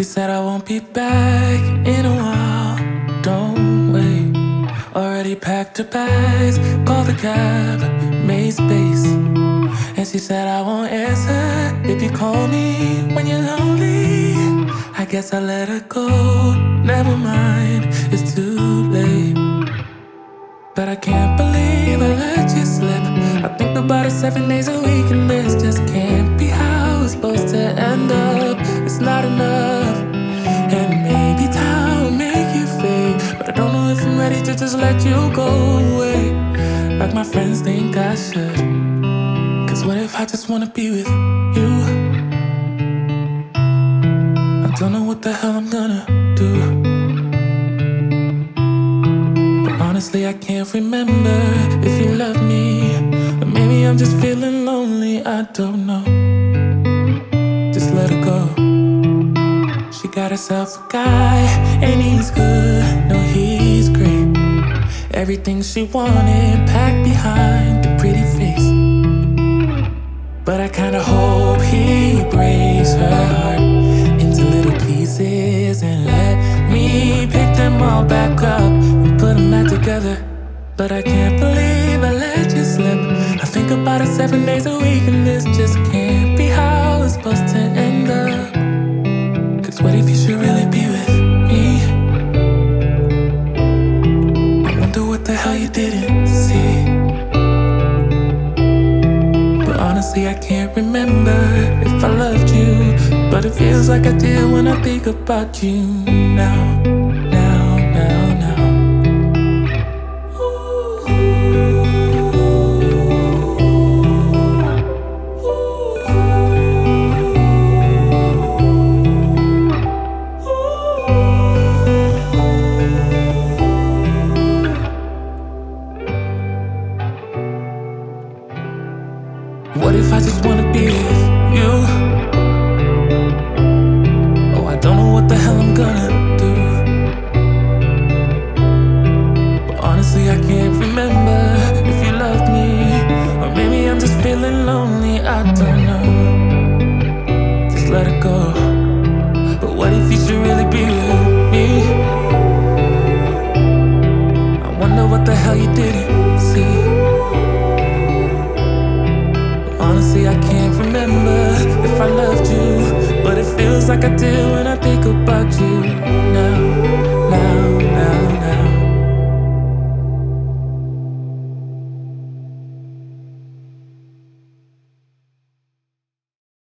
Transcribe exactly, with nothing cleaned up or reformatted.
said I won't be back in a while. Don't wait. Already packed her bags, called a cab, made space. And she said I won't answer if you call me when you're lonely. I guess I let her go. Never mind, it's too late. But I can't believe I let you slip. I think about it seven days a week, and this just can't be how it's supposed to end up. It's not enough. And maybe time will make you fade, but I don't know if I'm ready to just let you go away like my friends think I should. Cause what if I just wanna be with you? I don't know what the hell I'm gonna do. Honestly, I can't remember if you love me, or maybe I'm just feeling lonely, I don't know. Just let her go. She got herself a guy, and he's good, no, he's great. Everything she wanted packed behind the pretty face. But I kinda hope he breaks her heart into little pieces and let me pick them all back up and put them back together. But I can't believe I let you slip. I think about it seven days a week, and this just can't be how it's supposed to end up. Cause what if you should really be with me? I wonder what the hell you didn't see. But honestly, I can't remember if I loved you, but it feels like I did when I think about you now. Now, now, now. What if I just wanna be with you? Oh, I don't know what the hell I'm gonna do. But honestly, I can't remember if you loved me, or maybe I'm just feeling lonely, I don't know. Just let it go. But what if you should really be with me? I wonder what the hell you didn't see. Honestly, I can't remember if I loved you, but it feels like I do when I think about you now, now.